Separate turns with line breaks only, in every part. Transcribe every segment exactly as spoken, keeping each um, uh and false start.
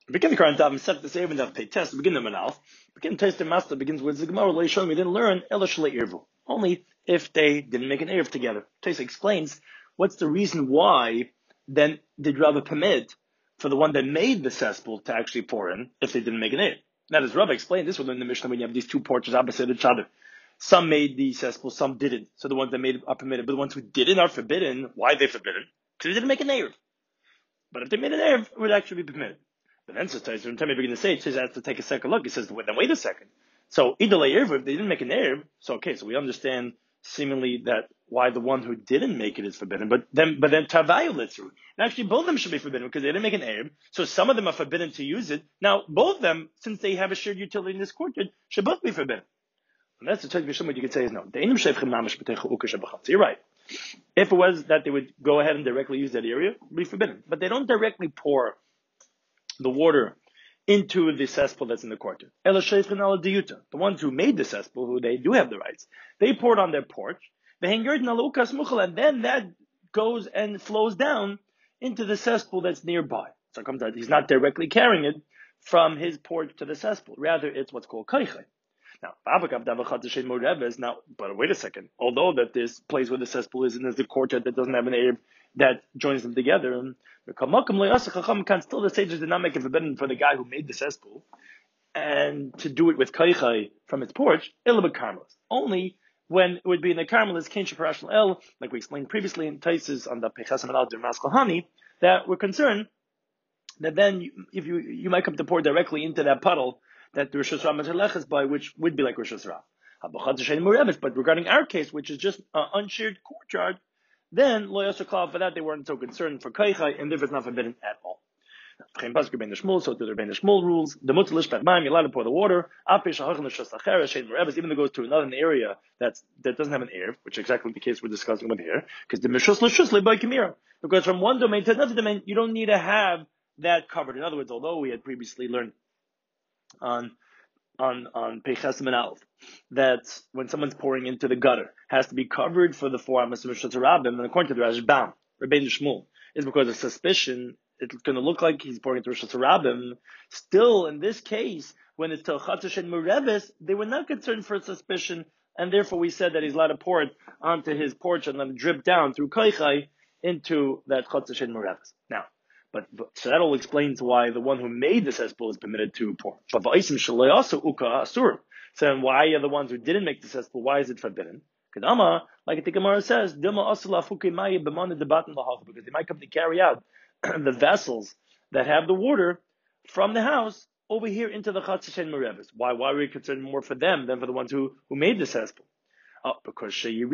Begin the current Daf, set the same Daf, pay test, begin the Manal. Begin test the master begins with the Gemara, Lo Yishon, we didn't learn, Ela Shalei Irvu. Only if they didn't make an Erev together. Tesa explains what's the reason why then did Rabbi permit for the one that made the cesspool to actually pour in if they didn't make an Erev. Now, as Rabbi explained, this was in the Mishnah when you have these two porches opposite each other. Some made the cesspool, some didn't. So the ones that made it are permitted, but the ones who didn't are forbidden. Why are they forbidden? Because they didn't make an Erev. But if they made an Erev, it would actually be permitted. But then says, every time you begin to say it, says has to take a second look. He says, then wait a second. So idolay Erev, if they didn't make an Erev, so okay, so we understand seemingly that why the one who didn't make it is forbidden. But then, but then Tavayu Litzru. And actually both of them should be forbidden because they didn't make an Erev. So some of them are forbidden to use it. Now, both of them, since they have a shared utility in this courtyard, should both be forbidden. And that's the type of what you could say is no. So you're right. If it was that they would go ahead and directly use that area, it would be forbidden. But they don't directly pour the water into the cesspool that's in the courtyard. The ones who made the cesspool, who they do have the rights, they pour it on their porch, and then that goes and flows down into the cesspool that's nearby. So it comes out, he's not directly carrying it from his porch to the cesspool. Rather, it's what's called kaichai. Now, now, but wait a second. Although that this place where the cesspool is and there's the courtyard that doesn't have an Erev that joins them together, still the sages did not make it forbidden for the guy who made the cesspool and to do it with kaichai from its porch, only when it would be in the Carmelis, Kain Shaparash El, like we explained previously in Taisis on the Pechasam Al Dermaskal Hani, that we're concerned that then you, if you you might come to pour directly into that puddle that the Rosh Hashanah is by, which would be like Rosh Hashanah. But regarding our case, which is just an unshared courtyard, then Lo Yasser Klal, for that they weren't so concerned for Kaichai, and therefore it's not forbidden at all. So to the Rebbeinu Shmuel rules, the Mutzah Lishpat Mayim, you're allowed to pour the water, even though it goes to another area that's, that doesn't have an Erev, which is exactly the case we're discussing over here, because the Mishus Lishus Le'Boy Kimira. Because from one domain to another domain, you don't need to have that covered. In other words, although we had previously learned on on on Peiches and Aleph that when someone's pouring into the gutter has to be covered for the four Amos of Mishus Rabbim, and according to the Rashbam, Rebbeinu Shmuel, is because of suspicion it's going to look like he's pouring into Rosh Hashanah. Still, in this case, when it's Telchatash and Mereves, they were not concerned for suspicion, and therefore we said that he's allowed to pour it onto his porch and let it drip down through Koichai into that Chatash and Mereves. Now, but, but so that all explains why the one who made the cesspool is permitted to pour. But also Uka Asur. So then why are the ones who didn't make the cesspool? Why is it forbidden? Kedama, like the Gemara says, Dilma Asula Fuke Maya B'mana Debatin Lahach, because they might come to carry out the vessels that have the water from the house over here into the Chatzis and Mereves. Why? Why are we concerned more for them than for the ones who, who made the cesspool? Oh, because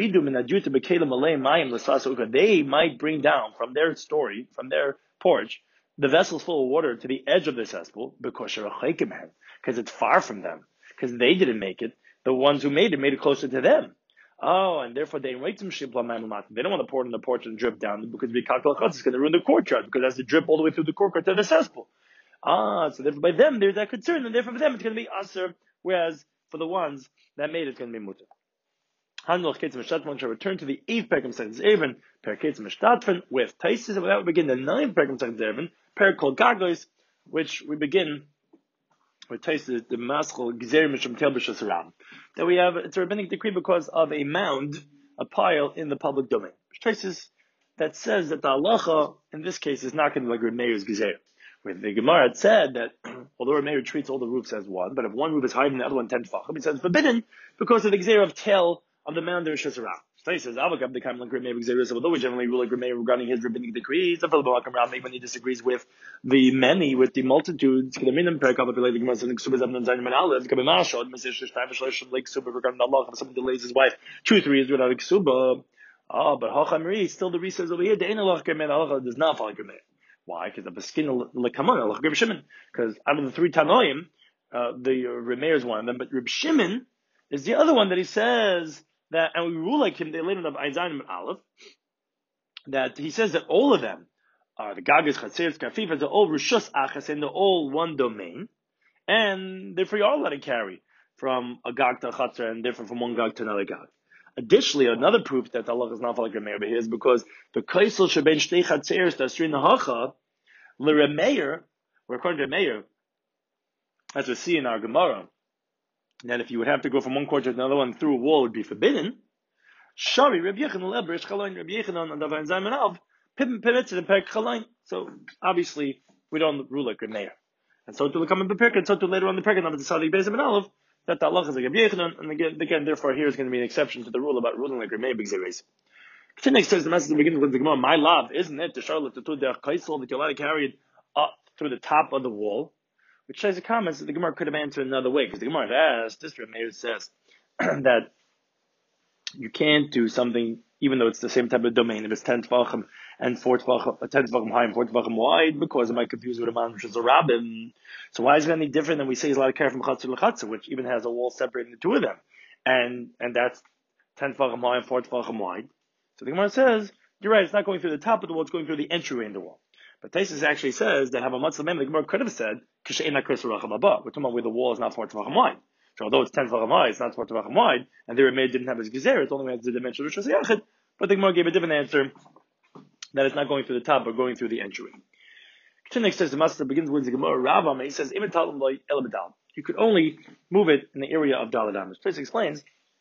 they might bring down from their story, from their porch, the vessels full of water to the edge of the cesspool because it's far from them. Because they didn't make it. The ones who made it made it closer to them. Oh, and therefore they wait some shibla ma'amat. They don't want to pour it in the porch and drip down because it's going to ruin the courtyard because it has to drip all the way through the courtyard to the cesspool. Ah, so therefore by them there's that concern, and therefore for them it's going to be aser, whereas for the ones that made it, it's going to be mutter. Hanloch Ketz Mishtatfen shall return to the eighth Perek Masechtas Eruvin, Per Ketz Mishtatfen with Taisis, and that we begin the ninth Perek Masechtas Eruvin, Per Kol Gagos, which we begin with Taisis the Maschel Gzerim Mishum Tel B'Shas Ram. That we have, it's a rabbinic decree because of a mound, a pile in the public domain. Taisis that says that the halacha in this case is not going to be like Reb Meir's Gezer. Where the Gemara had said that although Reb Meir treats all the roofs as one, but if one roof is higher than the other one ten tefachim, he says forbidden because of the Gezer of Tel of the mound there is Shas Ram. So he says, Avakab the Kaim like Reb Meir Gezer, although we generally rule like Reb Meir regarding his rabbinic decrees, maybe when he disagrees with the many, with the multitudes, regarding Allah, if someone delays his wife two, three years without a ksuba. Oh, but Hachamri, still the reason over here, the Ein Allah does not follow Reb Meir. Why? Because the Beskin Lekamon, like Reb Shimon. Because out of the three Tanoim, uh, the uh, Reb Meir is one of them, but Reb Shimon is the other one that he says that, and we rule like him, they later of Aizan and Aleph, that he says that all of them are the Gagas, Chatzers, Kafifas, they're all Rishus Achas, and they're all one domain, and therefore you're all allowed to carry from a Gag to a Chatzer, and different from one Gag to another Gag. Additionally, another proof that Allah is not like Reb Meir is because the Kaisel Sheben Shtei Chatzers, the Asrin Hacha, the Reb Meir Or according to Meir, as we see in our Gemara, that if you would have to go from one court to another one through a wall, it would be forbidden. Shari Reb Yechanan lebrish chalain Reb Yechanan and Davar Zayman Av pim pivetz and perk chalain. So obviously we don't rule like Reb Meir, and so to become in the perk, and so to later on the perk and the Sadi Beis and Aleph that the Allah is like Reb Yechanan, and again, again, therefore here is going to be an exception to the rule about ruling like Reb Meir because they raise. Next says the message at the beginning of the Gemara, my love, isn't it the Charlotte to the Kaisel that you're allowed to carry it up through the top of the wall? Which says the comments that the Gemara could have answered another way, because the Gemara asked, this Reb Meir says that you can't do something even though it's the same type of domain, if it's ten tvachim and four tvachim, ten tvachim high and four tvachim wide, because it might confuse with a man which is a rabbin. So why is it any different than we say he's allowed to carry from chatzah to chatzah, which even has a wall separating the two of them, and and that's ten tvachim high and four tvachim wide. So the Gemara says, you're right, it's not going through the top of the wall, it's going through the entryway in the wall. But Taisus actually says that have a matzah mem, the Gemara could have said, Kishe'ena Kris Racham Abba. We're talking about where the wall is not four tvachim wide. So although it's ten tvachim high, it's not four tvachim wide, and the Rameh didn't have his gezer, it's only the dimension of Rosh Hashanah. But the Gemara gave a different answer, that it's not going through the top, but going through the entryway. Next says the master begins with the Gemara Ravam, and he says, you could only move it in the area of Daled Amos. Taisus explains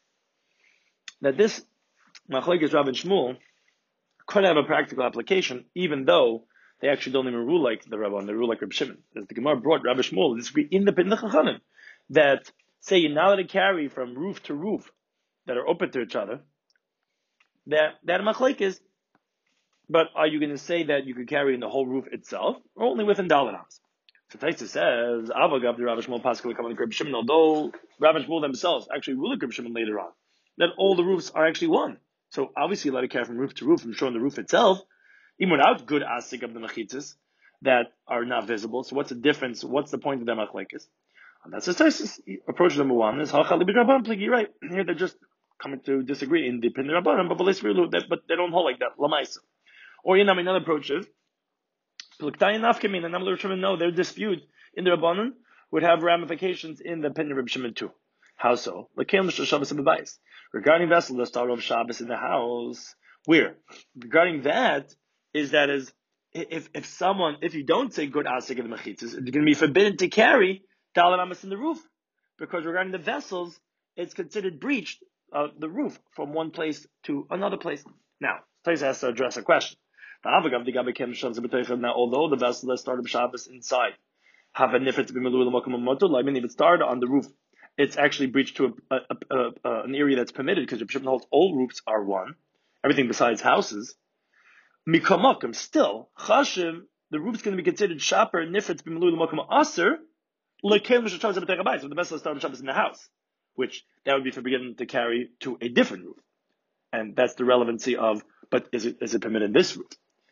that this Machlokes Rav and Shmuel could have a practical application, even though they actually don't even rule like the Rabban, they rule like Reb Shimon. As the Gemara brought Rabbi Shmuel to disagree in the Pinchas Chachanim, that say you're not allowed to carry from roof to roof that are open to each other, that that Machlokes, but are you going to say that you could carry in the whole roof itself, or only within Daled Amos? So Taisus says, Avagav the Rabbi Shmuel Pascal coming to Reb Shimon, although Rabbi Shmuel themselves actually rule like Reb Shimon later on, that all the roofs are actually one. So obviously you're allowed to carry from roof to roof and showing the roof itself, even without good asik of the mechitzas that are not visible. So what's the difference? What's the point of the machlekes? And that's the approach number one is hachali b'drabanan pligi. Right here they're just coming to disagree in the pin rabbanan, but but they don't hold like that lamaisa. Or you know another approach is pluktayin nafkamin, and Amar Shimon no, their dispute in the rabbanan would have ramifications in the pin Reb Shimon too. How so? Regarding vessel the start of Shabbos in the house, where regarding that is that is if if someone if you don't say good asik in the mechitzas, it's going to be forbidden to carry Daled Amos in the roof, because regarding the vessels, it's considered breached uh, the roof from one place to another place. Now, Taisus has to address a question. Now, although the vessel that started Shabbos inside have a nifet to be melul l'makom motul, I mean, if it started on the roof, it's actually breached to a, a, a, a, an area that's permitted, because Reb Shimon holds all roofs are one, everything besides houses. Mikamokim, still, chashiv, the roof's going to be considered shaper nifet b'melul l'makom aser, l'kelim sh'shavas b'tei habayis. So the vessel started Shabbos in the house, which that would be forbidden to carry to a different roof, and that's the relevancy of. But is it is it permitted in this roof?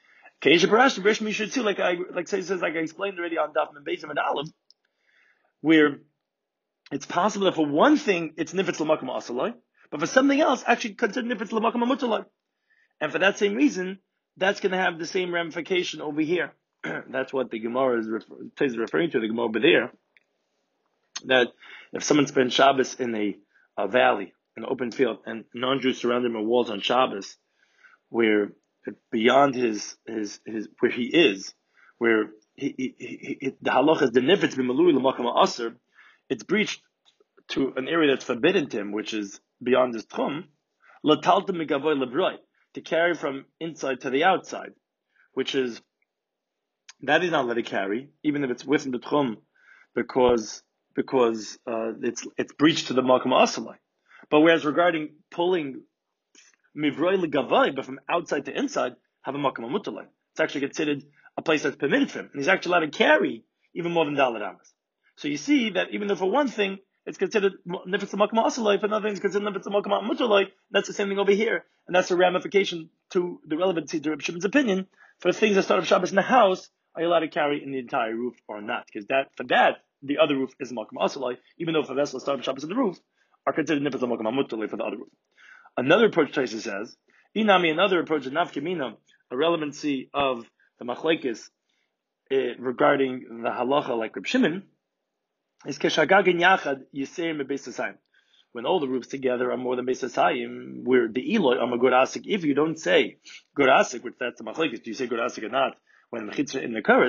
Like I like say says like I explained already on Daf and Beis and Aleph, where it's possible that for one thing it's nifetz l'makom asaloi, but for something else actually considered nifetz l'makom amutoloi, and for that same reason, that's going to have the same ramification over here. That's what the Gemara is refer- referring to. The Gemara over there, that if someone spends Shabbos in a, a valley, an open field, and non-Jews surround him with walls on Shabbos, where beyond his his his where he is, where he, he, he, he the halacha is the nifetz b'melui l'makom aser, it's breached to an area that's forbidden to him, which is beyond his tchum, l'talta megavoy lebroi, to carry from inside to the outside, which is that is not let it carry, even if it's within the tchum, because because uh, it's it's breached to the makom asalai. But whereas regarding pulling mivroi legavai, but from outside to inside, have a makom amutalai. It's actually considered a place that's permitted for him, and he's actually allowed to carry even more than Daled Amos. So you see that even though for one thing it's considered nifetz makom asalai, for another thing it's considered nifetz makom amutalai, that's the same thing over here, and that's a ramification to the relevancy to Reb Shimon's opinion. For things that start of Shabbos in the house, are you allowed to carry in the entire roof or not? Because that for that the other roof is makom asalai, even though for vessels start of Shabbos in the roof are considered nifetz makom amutalai for the other roof. Another approach, Taisa says, Inami, another approach, nafkemina, a relevancy of the machlekes uh, regarding the halacha like Reb Shimon, is keshagagin yachad yiserim beis hasayim. When all the roofs together are more than beis hasayim, where the Eloi are a good asik. If you don't say good asik, which that's the machlekes, do you say good asik or not? When the mechitza in the chorus,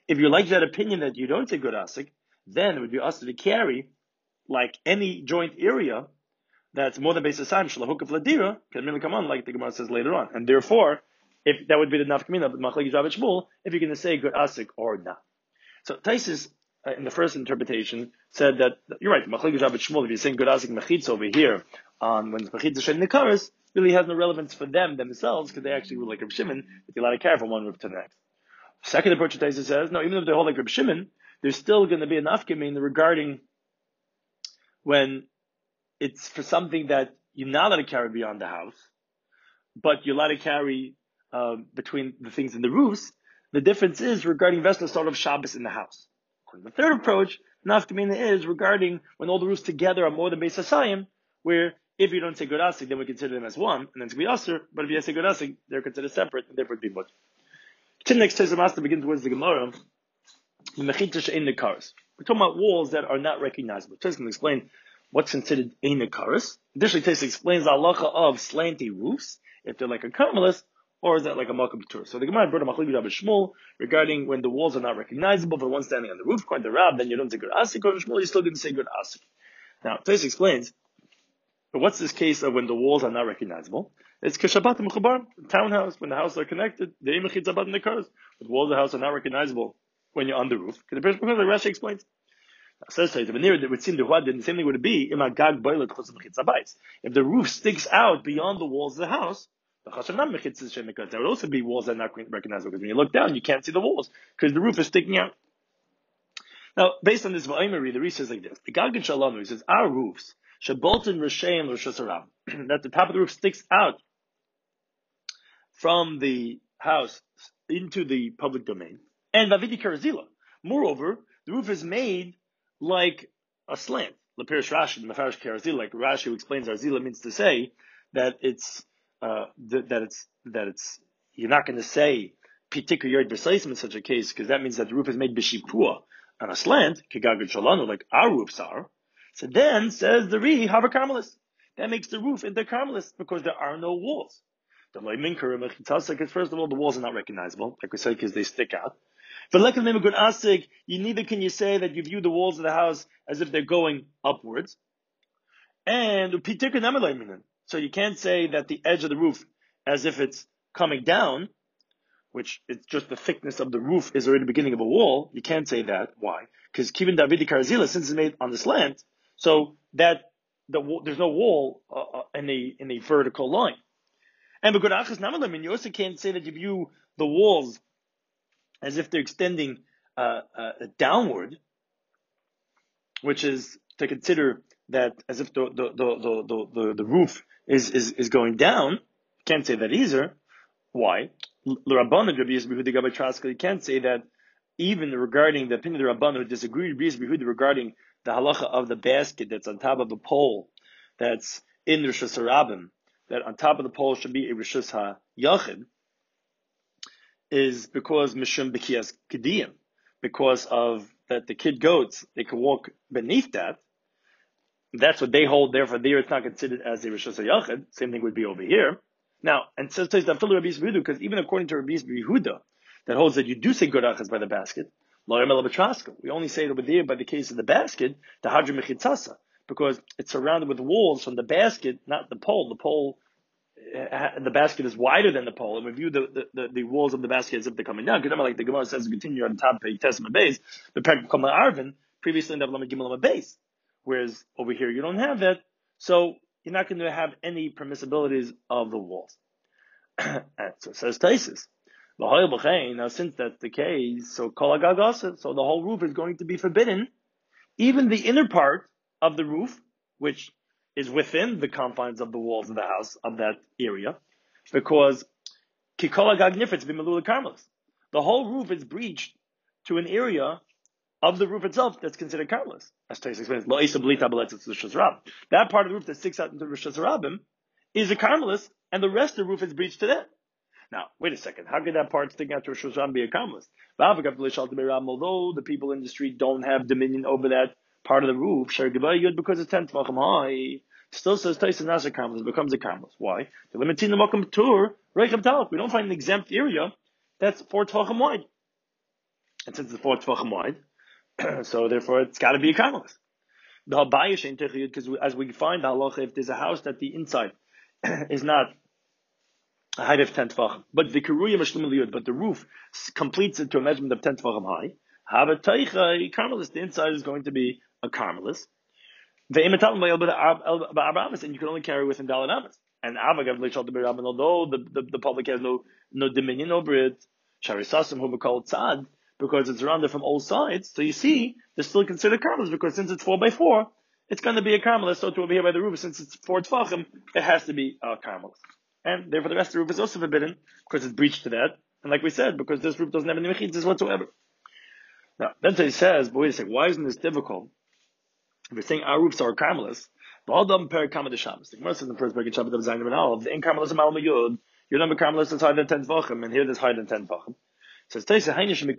If you like that opinion that you don't say good asik, then it would be also to carry like any joint area that's more than basis time shalahuk of ladira can really come on like the Gemara says later on, and therefore, if that would be the nafkamina of Machlekes Rav and Shmuel, if you're going to say good asik or not. So Taisus, uh, in the first interpretation, said that you're right. Machlekes Rav and Shmuel, if you're saying good asik mechitza over here on when mechitza shed nikaris, really has no relevance for them themselves because they actually were like Reb Shimon that you're allowed to carry from one roof to the next. Second approach, Taisus says no, even if they're whole like Reb Shimon, there's still going to be a nafkamina regarding when it's for something that you're not allowed to carry beyond the house, but you're allowed to carry uh, between the things in the roofs. The difference is regarding vessels sort of Shabbos in the house. The third approach, nafkamina, is regarding when all the roofs together are more than Beis Hasayim, where if you don't say good asik, then we consider them as one, and then it's going to be aser. But if you say good asik, they're considered separate, and therefore it'd be much. The next Tezah Master begins towards the Gemara. The mechitza in the cars. We're talking about walls that are not recognizable. Tezah can explain what's considered ein nekaris. Additionally, Tesa explains the halacha of slanty roofs, if they're like a karmelis, or is that like a malka b'tur. So the Gemara brought a Machlekes Rav and Shmuel regarding when the walls are not recognizable for one standing on the roof, according to Rab, then you don't say good asik, according to Shmuel, you still didn't say good asik. Now, Tesa explains, but what's this case of when the walls are not recognizable? It's kashabat mechubar, townhouse, when the houses are connected, the mechitza bat nekaris, but the walls of the house are not recognizable when you're on the roof. Because the person, like Rashi explains, says it would seem the the same thing would be if the roof sticks out beyond the walls of the house. There would also be walls that are not recognizable because when you look down, you can't see the walls because the roof is sticking out. Now, based on this Va'imari, the Rish says like this: the Gag and Shalom, he says our roofs shaboltin Rishaim l'Rishas that the top of the roof sticks out from the house into the public domain, and Vavidi Karazila. Moreover, the roof is made like a slant. Lapirish Rashi, the Mefarish Karazila, like Rashi who explains Arzila means to say that it's uh, th- that it's that it's you're not going to say pitikar yard b'saisim in such a case because that means that the roof is made b'shipua on a slant kegagad shalanu like our roofs are. So then says the Ri Havar Karmelis that makes the roof into Karmelis because there are no walls. The Leiminker because first of all the walls are not recognizable like we said because they stick out. But like a good asik, you neither can you say that you view the walls of the house as if they're going upwards, and so you can't say that the edge of the roof as if it's coming down, which it's just the thickness of the roof is already the beginning of a wall. You can't say that. Why? Because Kivin Davidi Karazila, since it's made on the slant, so that the there's no wall uh, in a in a vertical line. And but good achas namalim, you also can't say that you view the walls as if they're extending uh, uh, downward, which is to consider that as if the the the the, the, the roof is, is, is going down. Can't say that either. Why? You can't say that even regarding the opinion of the Rabban who disagreed with regarding the halacha of the basket that's on top of the pole, that's in Rishus Harabim, that on top of the pole should be a Rishus HaYachid, is because Mishum B'Kiyas Kediyim, because of that the kid goats, they can walk beneath that. That's what they hold, therefore there it's not considered as a Rishus HaYachid. Same thing would be over here. Now, and so says that Rabbi Yehuda, because even according to Rabbi Yehuda, that holds that you do say good achas by the basket, we only say it over there by the case of the basket, the Hadra Mechitzasa, because it's surrounded with walls from the basket, not the pole. The pole, uh, the basket is wider than the pole, and we view the, the, the, the walls of the basket as if they're coming down. Because remember, like the Gemara says, continue on top of Testament base, the practical Arvin, previously in the Avlam Gimel base, whereas over here you don't have that, so you're not going to have any permissibilities of the walls. And so it says Taisus. Now, since that's the case, so kol hagagasa, so the whole roof is going to be forbidden, even the inner part of the roof, which is within the confines of the walls of the house of that area, because kikol hagag nifetz b'melula karmelis. The whole roof is breached to an area of the roof itself that's considered karmelis. As Taisus explains, lo isa b'li tabaletzes rishus harabim. That part of the roof that sticks out into rishus harabim is a karmelis, and the rest of the roof is breached to that. Now, wait a second. How could that part sticking out to Rosh Hashanah be a karmelis? Although the people in the street don't have dominion over that part of the roof, because it's ten tefachim high, still says Taisus not a karmelis, it becomes a karmelis. Why? We don't find an exempt area that's four tefachim wide. and since it's four tvachim wide, so therefore it's got to be a karmelis. The habayah shein techiyud, because as we find halacha, if there's a house that the inside is not a height of ten tvachim, but the keruya mashlim liyud, but the roof completes it to a measurement of ten tvachim high, have a teicha karmelis. The inside is going to be a karmelis. The imitalim ba'arbamis, and you can only carry within daled amas. And avagav leishal debirabin, although the, the the public has no no dominion over it, sharisasim who we call tzad, because it's surrounded from all sides. So you see, they're still considered karmelis, because since it's four by four, it's going to be a karmelis. So to over here by the roof, since it's four tefachim, it has to be a karmelis. And therefore the rest of the roof is also forbidden, because it's breached to that. And like we said, because this roof doesn't have any mechitzas whatsoever. Now, then he says, but wait a second, why isn't this difficult? If we're saying our roofs are karmelis, the whole dam per kama de Shabbos. The Gemara says in the first break of Shabbat of Zayin and Aleph, the in karmelis of Malma Yud, your number karmelis is higher than ten tvachim, and here there's higher than ten tvachim. So it says,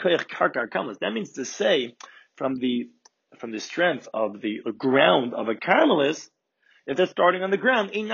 that means to say, from the from the strength of the ground of a karmelis, if they're starting on the ground, then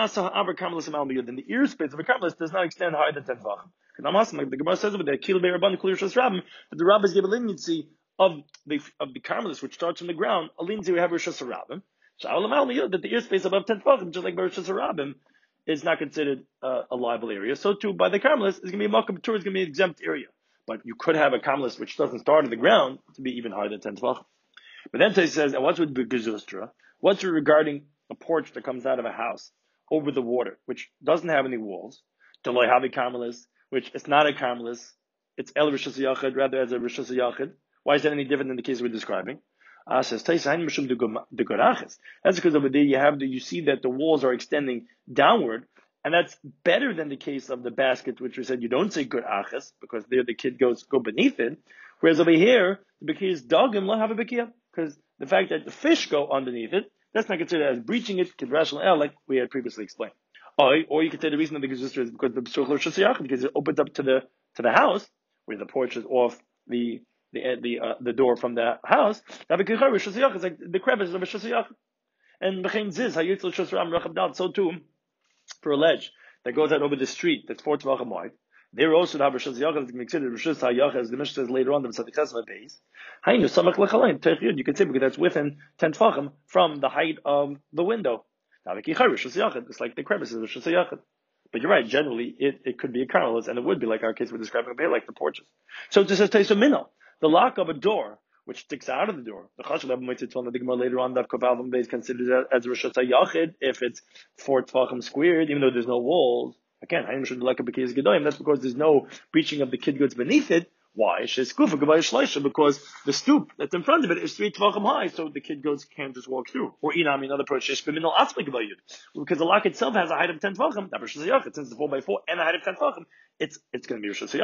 the ear space of a karmelis does not extend higher than ten tvachim. Because like the Gemara says over there, that the rabbis give a leniency of the of the karmelis, which starts from the ground. A leniency we have Rishus Harabim. That the ear space above ten tvachim, just like Rishus Harabim, is not considered uh, a liable area. So too, by the karmelis, it's going to be a makam tur, it's going to be an exempt area. But you could have a karmelis which doesn't start on the ground to be even higher than ten tvachim. But then he says, and what's with Begezustra? What's regarding a porch that comes out of a house over the water, which doesn't have any walls? Deloi havi karmelis, which it's not a karmelis, it's el rishus yachid rather as a rishus yachid. Why is that any different than the case we're describing? Ah, says That's because over there you have the, you see that the walls are extending downward, and that's better than the case of the basket, which we said you don't say good achas because there the kid goes go beneath it. Whereas over here the bekiyah is dogim la have a bekiyah, because the fact that the fish go underneath it, that's not considered as breaching it, kidrashal el, like we had previously explained. Or, or you could say the reason that the gezustra is because the b'suchler shasiyach, because it opens up to the to the house where the porch is off the the the uh, the door from the house. It's like the crevice of a shasiyach. And b'chein ziz hayitzel shasram rachab dal. So too for a ledge that goes out over the street that's four tvachim wide. There also the Rishus Yachid is considered Rishus HaYachid, as the Mishnah says later on, the Tzaddik Chesed base. Hainu Samach L'Chalayin Techiyud. You can say because that's within ten tefachim from the height of the window. Rishus Yachid. It's like the crevices of Rishus Yachid. But you're right. Generally, it, it could be a karmelis, and it would be like our case we're describing over here, like the porches. So this says Taisa Minal, the lock of a door which sticks out of the door. The Chashuv Rebbe might tell the Gemara later on that Kavalvam base considered as Rishus HaYachid if it's four tefachim squared, even though there's no walls. Again, that's because there's no breaching of the kid goods beneath it. Why? Because the stoop that's in front of it is three tvachim high, so the kid goes can't just walk through. Or inami, another approach, because the lock itself has a height of ten tvachim. Since it's four by four and a height of ten tvachim, it's it's going to be Rishus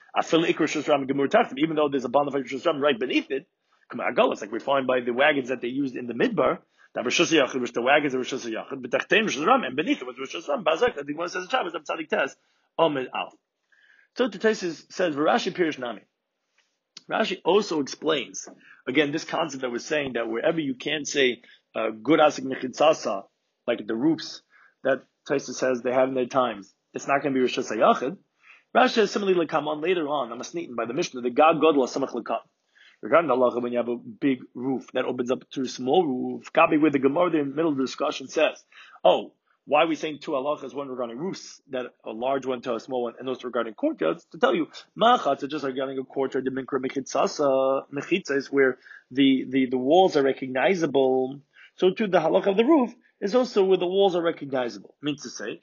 Yachid. Even though there's a bond of Rishus Ram right beneath it, it's like we find by the wagons that they used in the midbar. That Rishus Yachid, which the wagons are Rishus Yachid, but Tachtein Rishus Ram, and beneath it was Rishus Ram. Bazak, the one says a Shabbos of Tzadik Tes, Omid Al. So the Tesis says Rashi Pirish Nami. Rashi also explains again this concept that we're saying that wherever you can't say uh, good asik mechitzasa, like the roofs that Tesis says they have in their times, it's not going to be Rishus Yachid. Rashi says similarly come on later on. I'm a by the Mishnah the Gag Godla Samach Lekam. Regarding Allah, when you have a big roof that opens up to a small roof, Gabi, where the Gemara in the middle of the discussion says, oh, why are we saying two halachas, one regarding roofs, that a large one to a small one, and also regarding courtyards, to tell you, machatz is just regarding a courtyard, the minkra mechitzasa, mechitza is where the, the, the walls are recognizable. So too, the halacha of the roof is also where the walls are recognizable. Means to say,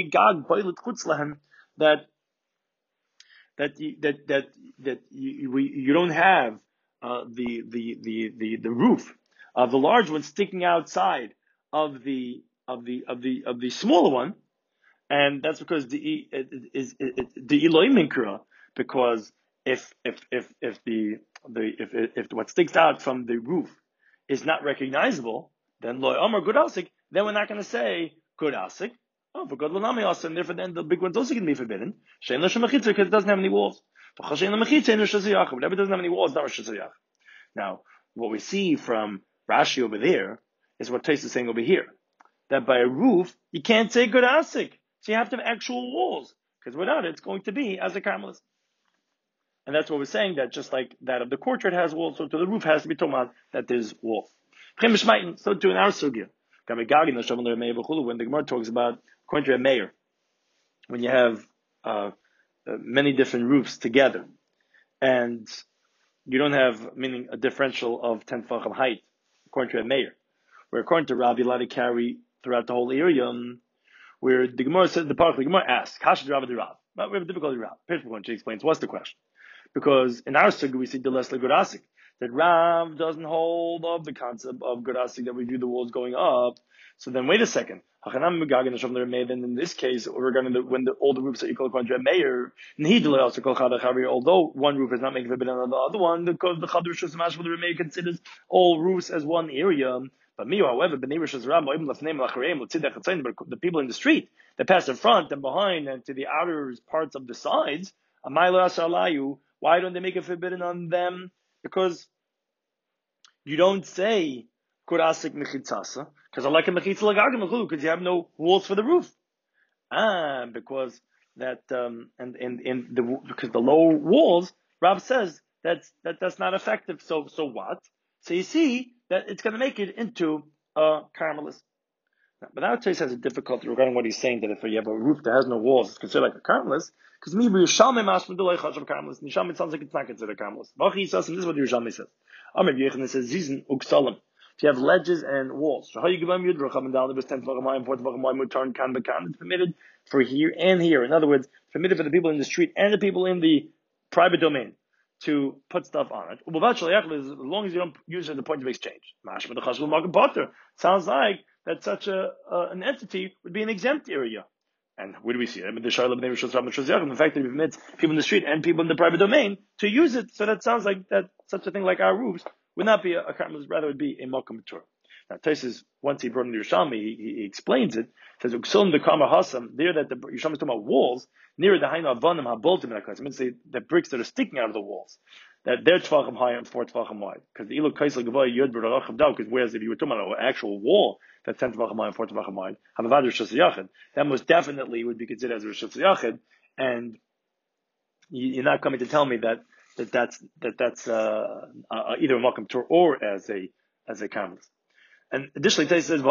that, that, you, that, that, that you, we, you don't have Uh, the, the, the, the, the roof of the large one sticking outside of the, of the, of the, of the smaller one. And that's because the, is, the Elohim Minkra, because if, if, if, if the, the, if, if what sticks out from the roof is not recognizable, then Loi Omar Good Asik, then we're not going to say Good Asik. Oh, for God Lanami Asa, and therefore then the big one's also going to be forbidden. Shein Lashem Mechitza, because it doesn't have any walls. Whatever doesn't have any walls, not Rishus Yachid. Now, what we see from Rashi over there is what Tais is saying over here. That by a roof, you can't say good asik. So you have to have actual walls. Because without it, it's going to be as a karmelis. And that's what we're saying, that just like that of the courtyard has walls, so to the roof has to be told that there's walls. So to in our sugya, when the Gemara talks about, according to a mayor, when you have uh, uh, many different roofs together, and you don't have, meaning a differential of ten tefachim height, according to a mayor, where according to Rav, you're allowed to carry throughout the whole area, um, where the Gemara says, the Parach, the Gemara asks, Hashed Rav the Rav. But we have a difficulty with Rav. She explains, what's the question? Because in our sugya we see the Leslie Gurasik, that Rav doesn't hold of the concept of Gurasik, that we view the walls going up. So then wait a second. In this case, regarding the, when the, all the roofs are equal according to a mayor, although one roof is not making forbidden on the other one, the the Chadr Shusamash for the Remeir considers all roofs as one area. But me, however, the people in the street that pass in front and behind and to the outer parts of the sides, why don't they make it forbidden on them? Because you don't say kurasik mechitzasa, because I like a mechitza lagagim because you have no walls for the roof. Ah, because that um and in in the because the low walls, Rav says that's that that's not effective. So so what? So you see that it's going to make it into a Carmelist. But now Tais has a difficulty regarding what he's saying, that if you have a roof that has no walls, it's considered like a Carmelist. Because maybe Yerushalmi mashma delay chashav Carmelist. Yerushalmi, it sounds like it's not considered a Carmelist. Vachi says, and this is what Yerushalmi says. Amr Yechon says zizin uksalim. If you have ledges and walls, so how you give them yud racham and down the ten tefachim, four tefachim, mutar kan bekan. It's permitted for here and here. In other words, permitted for the people in the street and the people in the private domain to put stuff on it. As long as you don't use it as a point of exchange. Sounds like that such a uh, an entity would be an exempt area. And where do we see it? I mean, the fact that it permits people in the street and people in the private domain to use it, so that sounds like that such a thing like our roofs would not be a, a karmelis, rather it would be a makom tur. Now, Taisus, once he brought in the Yerushalmi, he, he explains it. He says, "Uksom the kamar hasam." There, that the Yerushalmi is talking about walls near the hainu avanim haboltim in that class. I mean, say the bricks that are sticking out of the walls, that they're tvachim high and four tvachim wide. Because the ilu kaisel gavay yod b'racham dao. Because whereas if you were talking about an actual wall that's ten tvachim high and four tvachim wide, havavad rishus yachid, that most definitely would be considered as a rishus yachid. And you, you're not coming to tell me that that that's that that's uh, uh, either a makom tur or as a as a karmelis. And additionally, Tais says,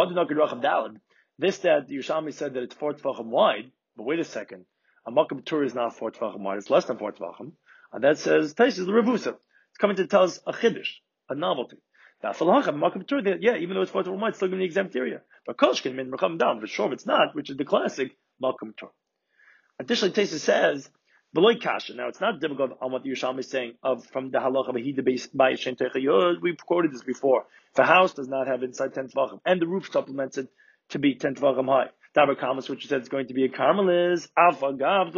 this that the Yerushalmi said that it's four tvachim wide, but wait a second, a makom tur is not four tvachim wide, it's less than four tvachim, and that says, Tais is the revusa. It's coming to tell us a chiddush, a novelty. That makom tur, yeah, even though it's four tvachim wide, it's still going to be exempt area. But koshkin min mercham down, for sure it's not, which is the classic makom tur. Additionally, Tais says, Beloy kasha. Now, it's not difficult on what the Yerushalmi is saying of from the halacha b'hida by shem techayod. We've quoted this before. If a house does not have inside ten tvachim, and the roof supplements it to be ten tvachim high, davar kamas, which says it's going to be a karmelis, alpha gav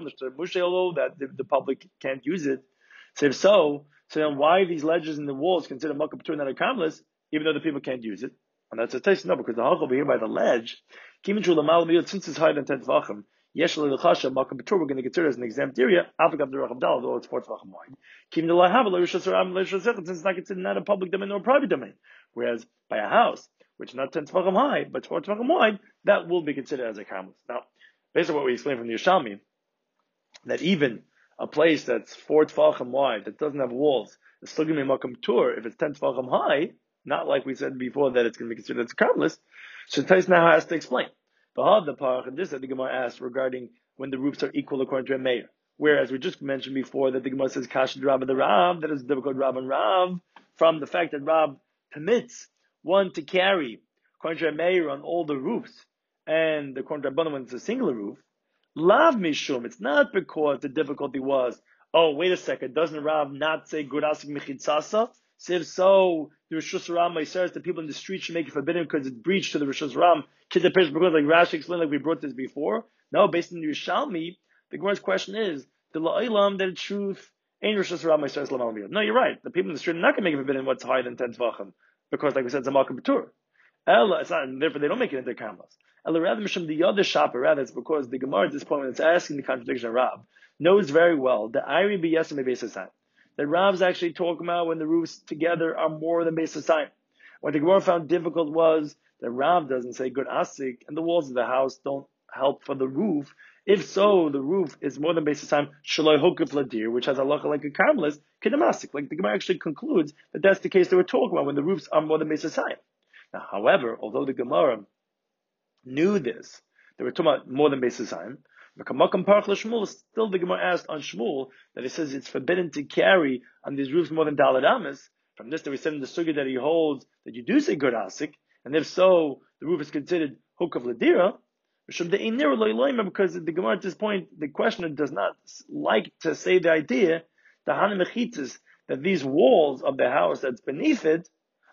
mushe that the, the public can't use it. So if so, so then why these ledges in the walls consider makom tur not a karmelis, even though the people can't use it? And that's a taste. No, because the halacha over here by the ledge, since it's higher than ten tvachim. Yeshli l'chasha makom tur we're going to consider as an exempt area. Afagav deracham dal, although it's four tvachim wide. Kim the lahav l'rishus haram l'rishus since it's not considered not a public domain or a private domain. Whereas by a house, which is not ten tvachim high but four tvachim wide, that will be considered as a karmelis. Now, based on what we explained from the Yerushalmi, that even a place that's four tvachim wide that doesn't have walls is still going to be makom tur if it's ten tvachim high. Not like we said before that it's going to be considered as a karmelis. So Tais now has to explain. The parach, and this that the Gemara asked regarding when the roofs are equal according to a mayor. Whereas we just mentioned before that the Gemara says Kasha Rav the Rav, that is difficult Rav and Rav, from the fact that Rav permits one to carry according to a mayor on all the roofs, and according to Rabbanan when it's a singular roof. Lav Mishum, it's not because the difficulty was, oh, wait a second, doesn't Rav not say Gurasik Mechitzasa? So if so, the Rishus Ram says the people in the street should make it forbidden because it's breach to the Rishus Ram. Because like Rashi explained, like we brought this before. No, based on the Yerushalmi, the Gemara's question is the La'ilam that truth ain't Rishus Ram says Lamal. No, you're right. The people in the street are not going to make it forbidden what's higher than ten tvachim because, like we said, it's a makom tur. Ella, it's not, and therefore they don't make it into karmelis. Ella rather Mishum the other shopper, rather it's because the Gemara at this point when it's asking the contradiction of Rab knows very well the Iri b'yesem b'beisasayim. That Rav's actually talking about when the roofs together are more than Beis. What the Gemara found difficult was that Rav doesn't say good asik, and the walls of the house don't help for the roof If so, the roof is more than basis time shaloi hokuf ladir, which has halacha like a karmelis, kedamasik. Like the Gemara actually concludes that that's the case they were talking about when the roofs are more than basis time. Now, however, although the Gemara knew this, they were talking about more than basis time. Still, the Gemara asked on Shmuel that it says it's forbidden to carry on these roofs more than daled amas. From this, that we said in the sugya that he holds that you do say good asik, and if so, the roof is considered hukaf ladira. Because the Gemara at this point, the questioner does not like to say the idea the hanamechitas that these walls of the house that's beneath it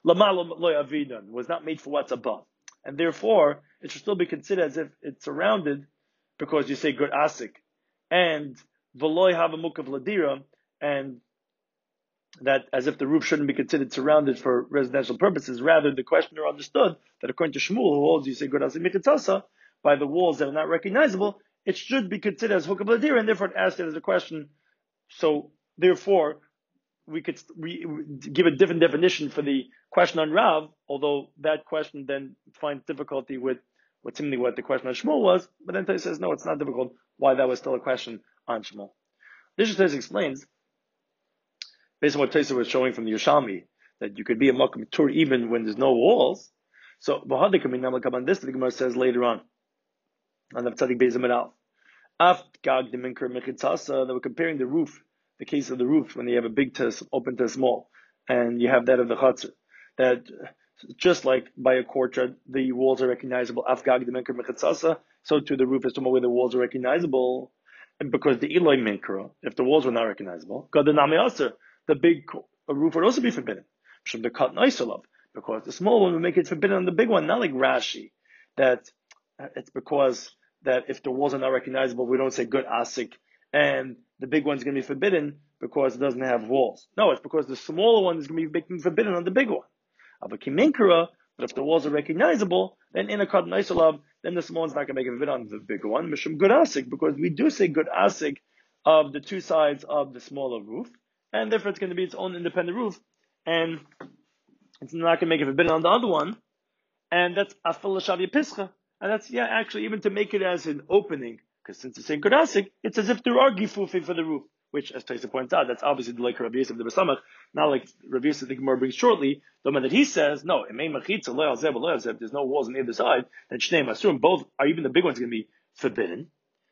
was not made for what's above, and therefore it should still be considered as if it's surrounded, because you say good asik, and v'loy have a mukav ladira, and that as if the roof shouldn't be considered surrounded for residential purposes. Rather, the questioner understood that according to Shmuel, who holds you say good asik mikitzasa, by the walls that are not recognizable, it should be considered as hukav ladira, and therefore it asked it as a question. So therefore, we could re- give a different definition for the question on Rav, although that question then finds difficulty with what seemingly what the question on Shmuel was, but then Tosfos says, no, it's not difficult, why that was still a question on Shmuel. This Tosfos explains, based on what Tosfos was showing from the Yerushalmi, that you could be a Makom Tur even when there's no walls. So, on this, the Gemara says later on, on the Tzadik Beis Amid Af Gag de Minker Mechitzasa, they were comparing the roof, the case of the roof, when you have a big to open to small, and you have that of the Chatzar, that just like by a courtyard, the walls are recognizable. Af Gag de Minker Mechitzasa, so too the roof is somewhere where the walls are recognizable. And because the Eloi Minker, if the walls were not recognizable, God the Nami Aser, the big roof would also be forbidden. From the cut Noisolov, because the small one would make it forbidden on the big one, not like Rashi, that it's because that if the walls are not recognizable, we don't say good asik, and the big one's going to be forbidden because it doesn't have walls. No, it's because the smaller one is going to be making forbidden on the big one. But if the walls are recognizable, then in a cut Noisolov, then the small one's not going to make it forbidden on the bigger one, Mishum good asik, because we do say good asik of the two sides of the smaller roof, and therefore it's going to be its own independent roof, and it's not going to make it forbidden on the other one, and that's afal shavya pischa, and that's yeah actually even to make it as an opening, because since it's saying kodasik, it's as if there are gifufim for the roof, which as Tosfos points out, that's obviously like Rabbi Yosef the Besamach, not like Rabbi Yosef the Gemara brings shortly. The one that he says no, it may machitza lo alzeh lo alzeh. There's no walls on either side. Then shnei masur, both are, even the big one's going to be forbidden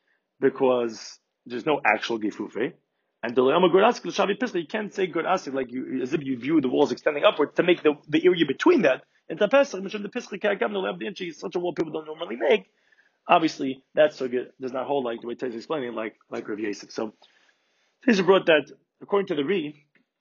because there's no actual gifufim. And the Le'ama good asik l'shavi pischa, you can't say good asik like you, as if you view the walls extending upward to make the, the area between that. And the pesach, the pischa kagam the le'ab inch is such a wall people don't normally make. Obviously, that sugya does not hold like the way Tosfos is explaining, like like Rav Yosef. So Tosfos brought that according to the Ri,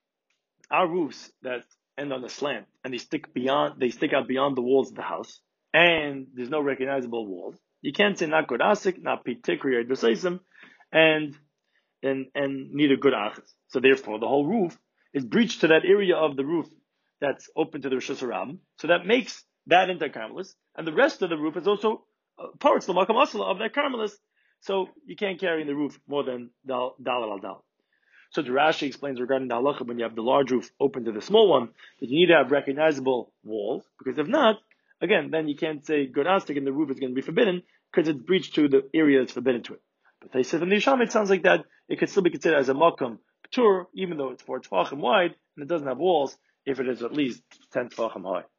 our roofs that end on a slant and they stick beyond, they stick out beyond the walls of the house, and there's no recognizable walls. You can't say not good asik, not pitikri or dvaseisim, and and and need a good achas. So therefore, the whole roof is breached to that area of the roof that's open to the Rishus Harabim. So that makes that into a karmelis, and the rest of the roof is also uh, parts the makam asala of that karmelis. So you can't carry in the roof more than dal dal al dal. So the Rashi explains regarding the halacha when you have the large roof open to the small one that you need to have recognizable walls, because if not, again, then you can't say good astik and the roof is going to be forbidden because it's breached to the area that's forbidden to it. But they said in the Yerushalmi, it sounds like that it could still be considered as a makam p'tur, even though it's four tefachim wide and it doesn't have walls, if it is at least ten tefachim high.